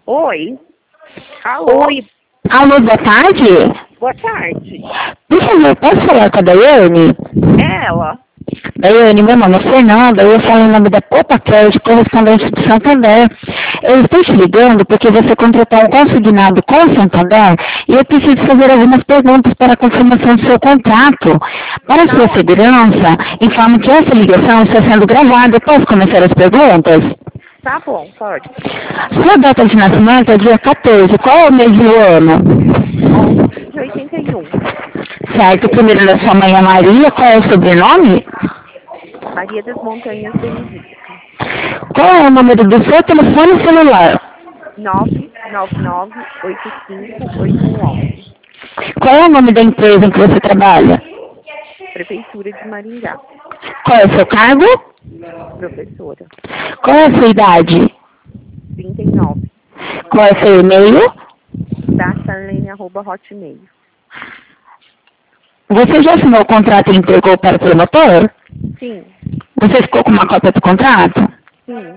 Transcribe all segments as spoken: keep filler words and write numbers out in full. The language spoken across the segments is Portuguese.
Oi. Alô? Oi. Alô, boa tarde. Boa tarde. Por favor, posso falar com a Daiane? É ela. Daiane, meu nome é Fernanda, eu falo em nome da Popa Crédito, correspondente do Santander. Eu estou te ligando porque você contratou um consignado com o Santander e eu preciso fazer algumas perguntas para a confirmação do seu contrato. Para a sua segurança, informo que essa ligação está sendo gravada. Posso começar as perguntas? Tá bom, pode. Sua data de nascimento é dia quatorze. Qual é o mês do ano? onze de oitenta e um. Certo. O primeiro da sua mãe é Maria. Qual é o sobrenome? Maria das Montanhas Benedito. Qual é o número do seu telefone celular? nove nove nove oito cinco oito um um. Qual é o nome da empresa em que você trabalha? Prefeitura de Maringá. Qual é o seu cargo? Professora. Qual é a sua idade? trinta e nove. Qual é o seu e-mail? Da Charlene, arroba hotmail. Você já assinou o contrato e entregou para o promotor? Sim. Você ficou com uma cópia do contrato? Sim.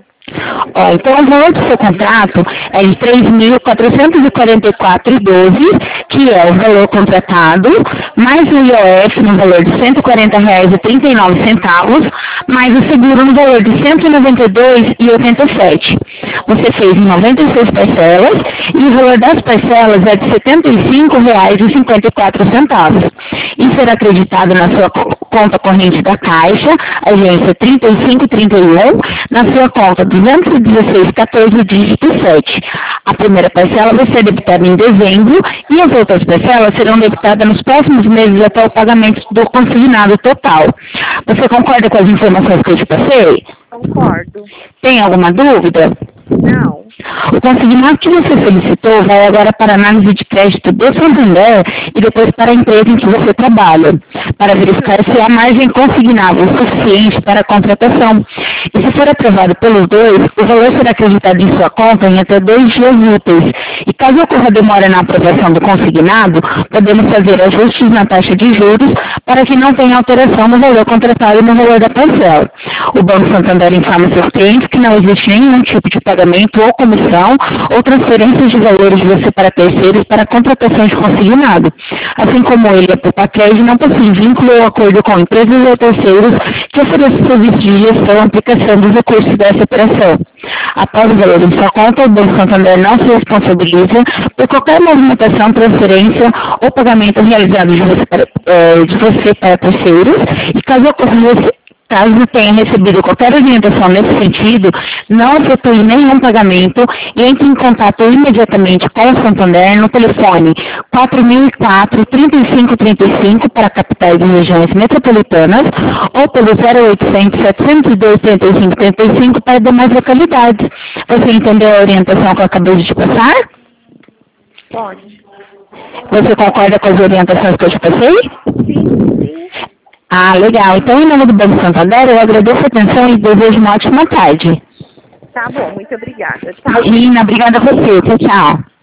Ó, então o valor do seu contrato é de três mil quatrocentos e quarenta e quatro reais e doze centavos, que é o valor contratado, mais o I O F no valor de cento e quarenta reais e trinta e nove centavos, mais o seguro no valor de cento e noventa e dois reais e oitenta e sete centavos. Você fez em noventa e seis parcelas e o valor das parcelas é de setenta e cinco reais e cinquenta e quatro centavos. E será acreditado na sua conta corrente da Caixa, agência trinta e cinco trinta e um, na sua conta duzentos e dezesseis quatorze, dígito sete. A primeira parcela vai ser debitada em dezembro e as outras parcelas serão debitadas nos próximos meses até o pagamento do consignado total. Você concorda com as informações que eu te passei? Concordo. Tem alguma dúvida? Não. O consignado que você solicitou vai agora para a análise de crédito do Santander e depois para a empresa em que você trabalha, para verificar se há margem consignável suficiente para a contratação. E se for aprovado pelos dois, o valor será acreditado em sua conta em até dois dias úteis. E caso ocorra demora na aprovação do consignado, podemos fazer ajustes na taxa de juros para que não tenha alteração no valor contratado e no valor da parcela. O Banco Santander informa seus clientes que não existe nenhum tipo de pagamento ou comissão ou transferência de valores de você para terceiros para contratação de consignado. Assim como ele, a Popa Crédito não possui vínculo ou acordo com empresas ou terceiros que ofereçam serviços de gestão e aplicação dos recursos dessa operação. Após o valor em sua conta, o Banco Santander não se responsabiliza por qualquer movimentação, transferência ou pagamento realizado de você para, eh, de você para terceiros e caso ocorra Caso tenha recebido qualquer orientação nesse sentido, não efetue nenhum pagamento e entre em contato imediatamente com o Santander no telefone quatro mil e quatro, trinta e cinco trinta e cinco para capitais e regiões metropolitanas ou pelo zero oitocentos, setecentos e dois, trinta e cinco trinta e cinco para demais localidades. Você entendeu a orientação que eu acabei de te passar? Pode. Você concorda com as orientações que eu te passei? Sim, sim. Ah, legal. Então, em nome do Banco Santander, eu agradeço a atenção e desejo uma ótima tarde. Tá bom, muito obrigada. Tchau. Imagina, obrigada a você. Tchau, tchau.